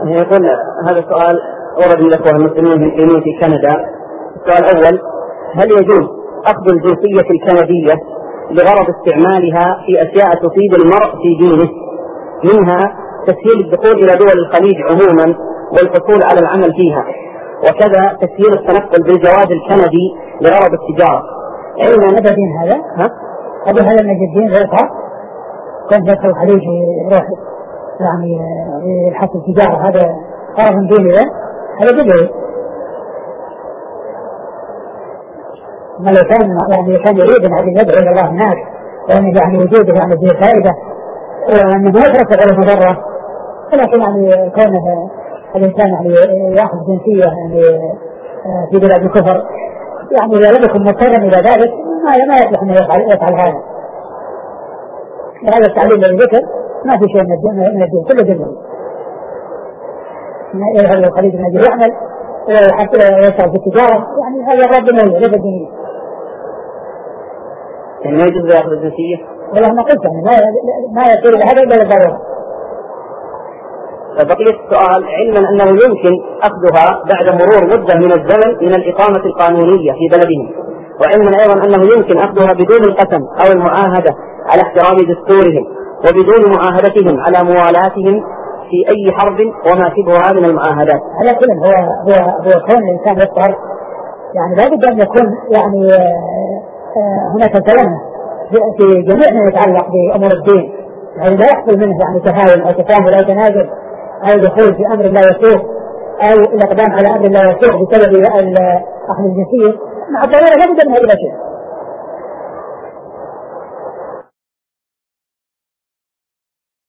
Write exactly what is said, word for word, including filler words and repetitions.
يقول هذا السؤال ورد من الأخوة المسلمين المقيمين في كندا. السؤال الأول: هل يجوز أخذ الجنسية الكندية لغرض استعمالها في أشياء تفيد المرء في دينه، منها تسهيل الدخول إلى دول الخليج عموما والحصول على العمل فيها، وكذا تسهيل التنقل بالجواز الكندي لغرض التجارة؟ علما أبدا هذا ها هذا هذا المجدين لا يصح. كان ذاك الخليج يروح يعني يحصل تجارة، هذا غرض من دينه، هذا بدعي. ما لو كان يعني كان يريد أن يدعو إلى الله الناس وأن يعني وجوده يعني فيه فائدة وأنه ما يترتب على مضرة، ولكن يعني كونه الإنسان يعني يأخذ جنسية يعني في بلاد الكفر يعني إذا لم يكن مضطرا إلى ذلك ما ما يصلح أن يفعل يفعل هذا. هذا التعليم الذي ذكر ما في شيء من الدين، من الدين كله دين. يذهب إلى الخليج من أجل يعمل وحتى يشتغل في التجارة، يعني هذا الرب نوي ليس الدين. يعني ما يجوز يأخذ الجنسية؟ والله ما قلت يعني ما ما يصير هذا إلا للضرورة. فبقية السؤال: علما أنه يمكن أخذها بعد مرور مدة من الزمن من الإقامة القانونية في بلدهم، وعلما أيضا أنه يمكن أخذها بدون القسم أو المعاهدة على احترام دستورهم، وبدون معاهدتهم على موالاتهم في أي حرب وما شبهها من المعاهدات. على كل هو هو هو كون الإنسان يضطر يعني لا بد أن يكون يعني هناك كلام في جميع ما يتعلق بأمور الدين، يعني لا يحصل منه يعني تهاون أو تفاهم أو تنازل أو دخول في أمر لا يسوق أو الإقدام على أمر لا يسوق بسبب أخذ الجنسية. مع الضرورة لا بد من هذا الشيء.